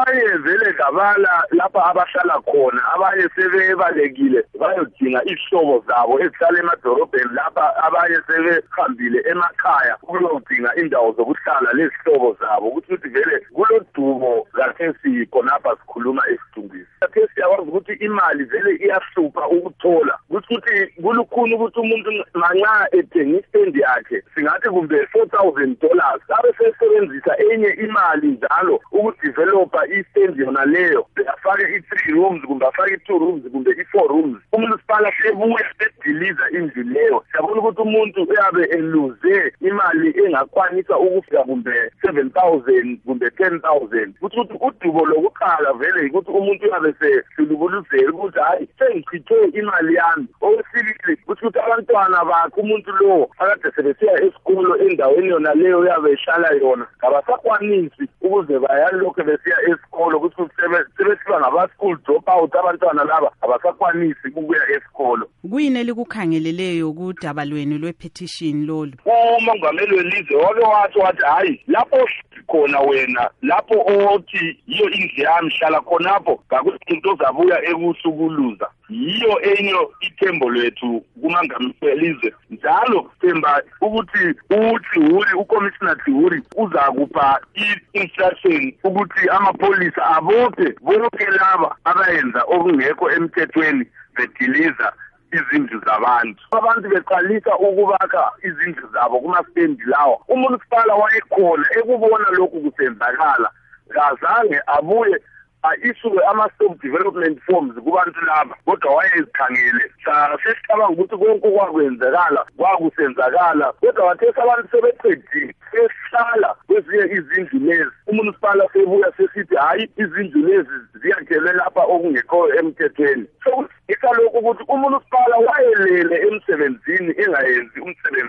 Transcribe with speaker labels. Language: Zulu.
Speaker 1: abanye vele gabala lapha abahlala khona, abanye sebebalekile bayodinga ihlobo zabo ezihlala emadorobheni, lapha abanye sebehambile emakhaya ukuyodinga indawo zokuhlala lezihlobo zabo. Ukuthi vele kulodumo kathesi khonapha sikhuluma esidumbisi. Kathesi yakwazi ukuthi imali vele iyahlupha ukuthola. Ukuthi kulukhuni ukuthi umuntu manxa ethenga istendi yakhe singathi kumbe $4,000 abe sesebenzisa enye imali njalo ukudevelopa istendi yona leyo, afake i3 rooms kumbe afake i2 rooms kumbe i4 rooms. Umunisipala sebuye sediliza indlu leyo. Siyabona ukuthi umuntu uyabe eluze imali engakwanisa ukufika kumbe 7,000 kumbe 10,000. Ukuthi udubo lokuqala vele ukuthi umuntu uyabe sehlulubuluzela ukuthi hayi sengichithe imali yami. Okwesibili ukuthi abantwana bakhe umuntu lo akade sebesiya esikolo endaweni yona leyo uyabe ehlala yona abasakwanisi ukuze bayalokho besiya esikolo, ukuthi sebesiba ngaba-school dropout. Abantwana laba abasakwanisi ukuya esikolo.
Speaker 2: Kuyini elikukhangeleleyo kudaba lwenu lwe-petition lolu?
Speaker 1: Umongameli welizwe wake wathi hayi lapho khona wena, lapho othi yiyo indlu yami hlala khonapho ngakuthi umuntu ozabuya ekusukuluza. Yiyo enye ithembo lethu kumongameli welizwe. Njalo themba ukuthi uCommissioner Thiuri uzakupha i-instruction ukuthi amapolisa abophe bonke laba abayenza okungekho emthethweni bediliza izindlu zabantu. Abantu beqalisa ukubaka izindlu zabo kumastendi lawo. Umunisipala wayekhona ekubona lokhu kusenzakala, kazange abuye issue ama-stop development forms kubantu laba, kodwa wayezikhangele. Sesicabanga ukuthi konke okwakwenzakala kwakusenzakala, kodwa wathesa abantu sebeqedile sehlala kwezinye izindlu lezi. Umunisipala sebuya sesithi hayi izindlu lezi ziyakhelwe lapha okungekho emthethweni. Sokuthi lokhu ukuthi umunisipala wayelele emsebenzini engayenzi umsebenzi